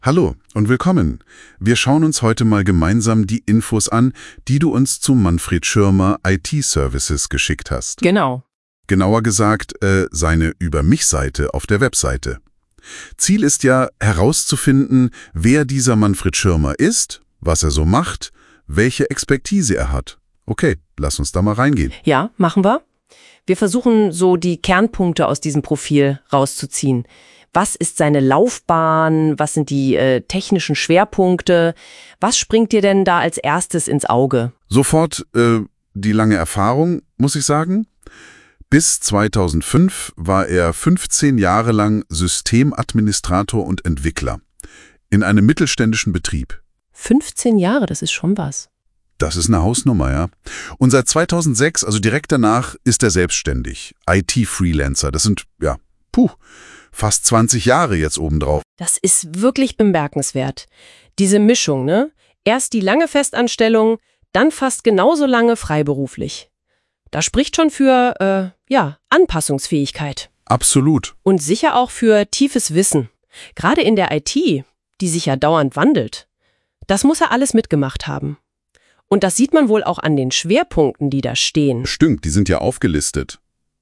Hallo und willkommen. Wir schauen uns heute mal gemeinsam die Infos an, die du uns zu Manfred Schirmer IT-Services geschickt hast. Genau. Genauer gesagt, seine Über-mich-Seite auf der Webseite. Ziel ist ja, herauszufinden, wer dieser Manfred Schirmer ist, was er so macht, welche Expertise er hat. Okay, lass uns da mal reingehen. Ja, machen wir. Wir versuchen so die Kernpunkte aus diesem Profil rauszuziehen. Was ist seine Laufbahn? Was sind die technischen Schwerpunkte? Was springt dir denn da als erstes ins Auge? Sofort die lange Erfahrung, muss ich sagen. Bis 2005 war er 15 Jahre lang Systemadministrator und Entwickler in einem mittelständischen Betrieb. 15 Jahre, das ist schon was. Das ist eine Hausnummer, ja. Und seit 2006, also direkt danach, ist er selbstständig. IT-Freelancer. Das sind, fast 20 Jahre jetzt obendrauf. Das ist wirklich bemerkenswert. Diese Mischung, ne? Erst die lange Festanstellung, dann fast genauso lange freiberuflich. Das spricht schon für, Anpassungsfähigkeit. Absolut. Und sicher auch für tiefes Wissen. Gerade in der IT, die sich ja dauernd wandelt. Das muss er alles mitgemacht haben. Und das sieht man wohl auch an den Schwerpunkten, die da stehen. Stimmt, die sind ja aufgelistet.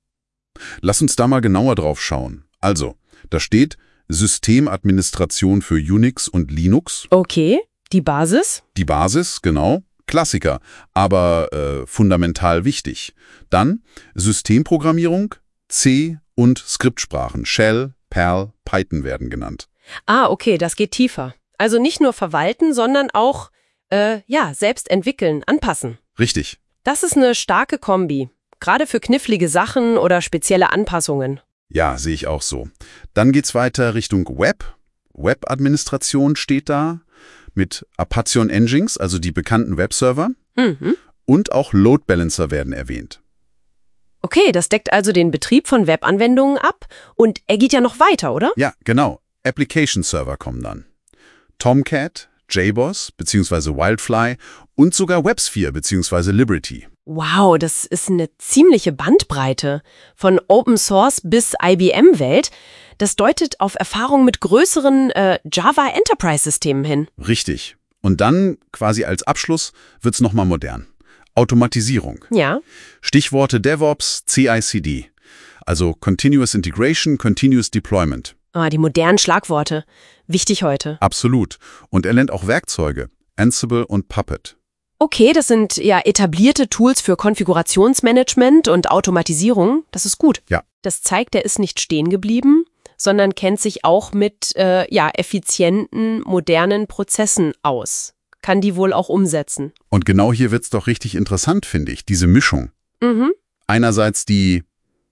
Lass uns da mal genauer drauf schauen. Also, da steht Systemadministration für Unix und Linux. Okay, die Basis? Die Basis, genau. Klassiker, aber fundamental wichtig. Dann Systemprogrammierung, C und Skriptsprachen, Shell, Perl, Python werden genannt. Ah, okay, das geht tiefer. Also nicht nur verwalten, sondern auch, selbst entwickeln, anpassen. Richtig. Das ist eine starke Kombi, gerade für knifflige Sachen oder spezielle Anpassungen. Ja, sehe ich auch so. Dann geht's weiter Richtung Web. Webadministration steht da. Mit Apache Nginx, also die bekannten Webserver. Mhm. Und auch Load Balancer werden erwähnt. Okay, das deckt also den Betrieb von Webanwendungen ab und er geht ja noch weiter, oder? Ja, genau. Application Server kommen dann. Tomcat, JBoss bzw. Wildfly und sogar WebSphere bzw. Liberty. Wow, das ist eine ziemliche Bandbreite. Von Open Source bis IBM-Welt. Das deutet auf Erfahrung mit größeren Java-Enterprise-Systemen hin. Richtig. Und dann, quasi als Abschluss, wird's nochmal modern. Automatisierung. Ja. Stichworte DevOps, CI/CD. Also Continuous Integration, Continuous Deployment. Ah, die modernen Schlagworte. Wichtig heute. Absolut. Und er nennt auch Werkzeuge. Ansible und Puppet. Okay, das sind ja etablierte Tools für Konfigurationsmanagement und Automatisierung. Das ist gut. Ja. Das zeigt, er ist nicht stehen geblieben, sondern kennt sich auch mit effizienten, modernen Prozessen aus. Kann die wohl auch umsetzen. Und genau hier wird's doch richtig interessant, finde ich, diese Mischung. Mhm. Einerseits die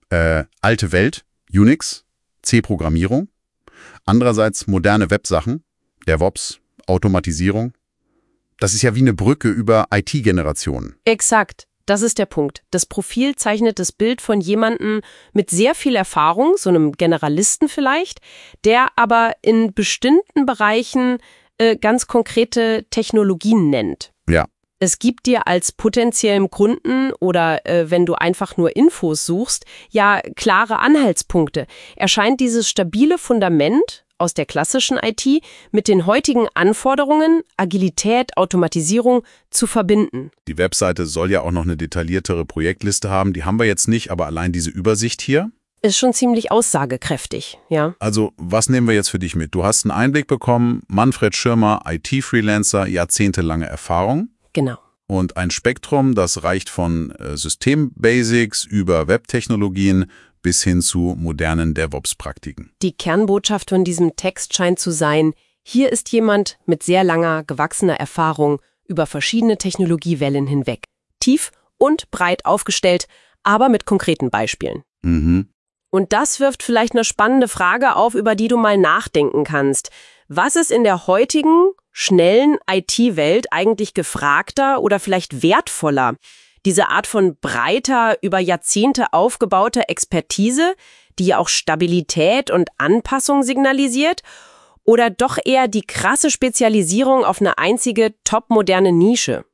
alte Welt, Unix, C-Programmierung. Andererseits moderne Websachen, DevOps, Automatisierung. Das ist ja wie eine Brücke über IT-Generationen. Exakt. Das ist der Punkt. Das Profil zeichnet das Bild von jemandem mit sehr viel Erfahrung, so einem Generalisten vielleicht, der aber in bestimmten Bereichen ganz konkrete Technologien nennt. Ja. Es gibt dir als potenziellem Kunden oder wenn du einfach nur Infos suchst, ja klare Anhaltspunkte. Erscheint dieses stabile Fundament aus der klassischen IT mit den heutigen Anforderungen, Agilität, Automatisierung zu verbinden. Die Webseite soll ja auch noch eine detailliertere Projektliste haben. Die haben wir jetzt nicht, aber allein diese Übersicht hier. Ist schon ziemlich aussagekräftig, ja. Also, was nehmen wir jetzt für dich mit? Du hast einen Einblick bekommen, Manfred Schirmer, IT-Freelancer, jahrzehntelange Erfahrung. Genau. Und ein Spektrum, das reicht von Systembasics über Webtechnologien bis hin zu modernen DevOps-Praktiken. Die Kernbotschaft von diesem Text scheint zu sein, hier ist jemand mit sehr langer, gewachsener Erfahrung über verschiedene Technologiewellen hinweg. Tief und breit aufgestellt, aber mit konkreten Beispielen. Mhm. Und das wirft vielleicht eine spannende Frage auf, über die du mal nachdenken kannst. Was ist in der heutigen, schnellen IT-Welt eigentlich gefragter oder vielleicht wertvoller? Diese Art von breiter, über Jahrzehnte aufgebauter Expertise, die ja auch Stabilität und Anpassung signalisiert? Oder doch eher die krasse Spezialisierung auf eine einzige, topmoderne Nische?